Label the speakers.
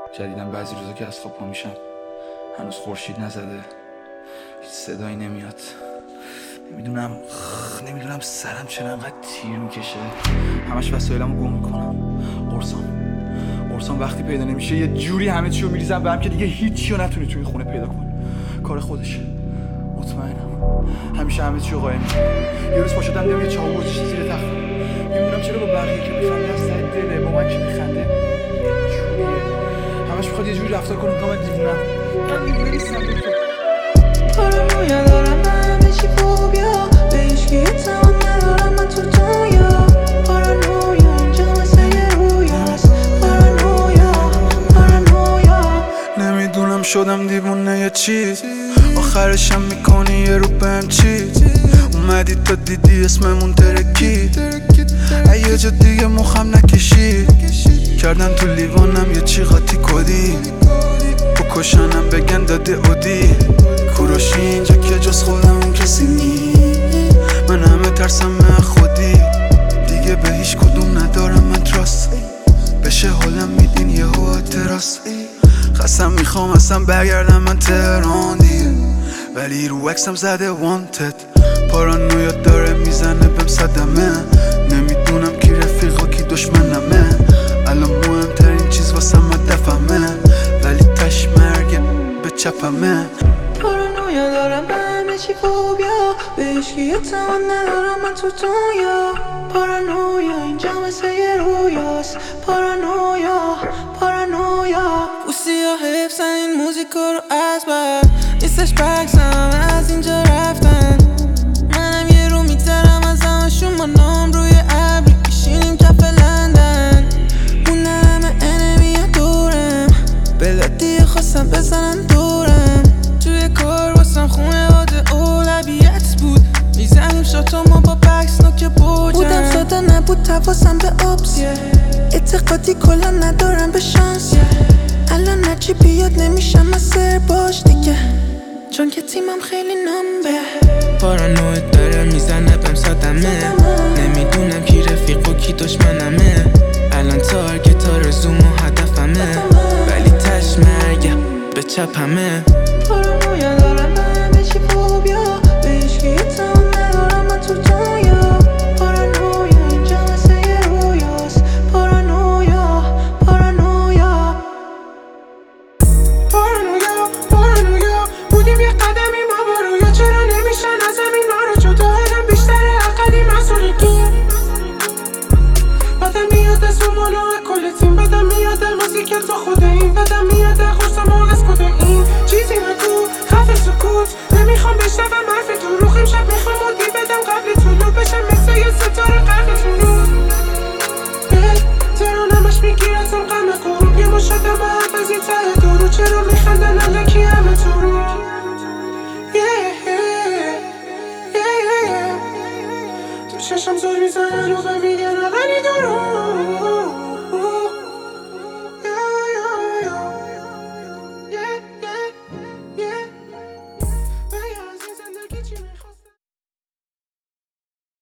Speaker 1: جدیدن بعضی روزا که از خواب پا میشم هنوز خورشید نزده، هیچ صدایی نمیاد. نمیدونم سرم چرا انقدر تیر میکشه. همش وسایلمو گم میکنم. قرصام وقتی پیدا نمیشه یه جوری همه چیو میریزم به هم که دیگه هیچیو نتونی توی خونه پیدا کنی. کار خودشه، مطمئنم. همیشه همه چیو قایم میکنم. یه روز پا شدم دیدم یه چاقو گذاشته زیر تخت. نمیدونم چرا با بقیه که میخنده از ته دله، با من که میخنده یه جوریه. همش میخواد یه جوری رفتار کنه که من دیوونم. من دیوونه نیستم.
Speaker 2: پارانویا دارم، همه چی فوبیا، به هیچکی اعتماد ندارم من تو دنیا. پارانویا اینجا مثل یه رویاست. پارانویا
Speaker 3: نمیدونم شدم دیوونه یه چیز، آخرشم میکنی یه رو بهم چیز. اومدی تا دیدی اسممون ترکید، یه جا دیگه مخم نکشید. کردن تو لیوانم یه چی قاطی کدی، بکشنم بگن داده اودی. کوروشی اینجا که جز خودمون کسی نی، من همه ترسم خودی. دیگه به هیچ کدوم ندارم من تراست، بشه حالم میدین یه هوا تراس. خواستم میخوام اصلا برگردم من تهران دیگه، ولی رو عکسم زده وانتد. پارانویا داره میزنه بهم صدمه، نمیدونم کی رفیق و کی دشمنمه. الان مهمترین چیز واسم هدفمه، ولی تش مرگه به چپمه.
Speaker 2: پارانویا دارم، به همه چی فوبیا، به هیچکی اعتماد ندارم من تو دنیا. پارانویا اینجا مثل یه رویاست. پارانویا بوسیا حفظن این موزیکا رو از بر نیستش، بکسم از اینجا رفتن. منم یه رو میگذرم از همشون با نام روی ابری، میشینیم کف لندن. مونه همه انمی دورم، بلدی خواستم بزنن دورم. توی کار واسم خونه واده اولویت بود، میزنیم شاتامو با بکس نوک بوجم. بودم ساده نبود تواسم به آبس، اعتقادی کلا ندارم به شانس. الان هرچی بیاد نمیشم از سر باش دیگه، چون که تیمم خیلی نمبه.
Speaker 4: پارانویا داره میزنه بهم صدمه، نمیدونم کی رفیق و کی دشمنمه. الان تارگت آرزوم و هدفمه، ولی تش مرگه به چپمه.
Speaker 2: پارانویا دارم، به همه چی فوبیا، به هیچکی اعتماد ندارم من تو دنیا. پارانویا اینجا مثل یه رویاست.
Speaker 5: پارانویا بودیم یه قدمی ما بارویا، چرا نمیشن از زمین ما رو جدا؟ آدم بیشتر عقلی مسئولیتی، بدم میاد از اون مانو کل تیم، بدم میاد موزیک تو خود این، بدم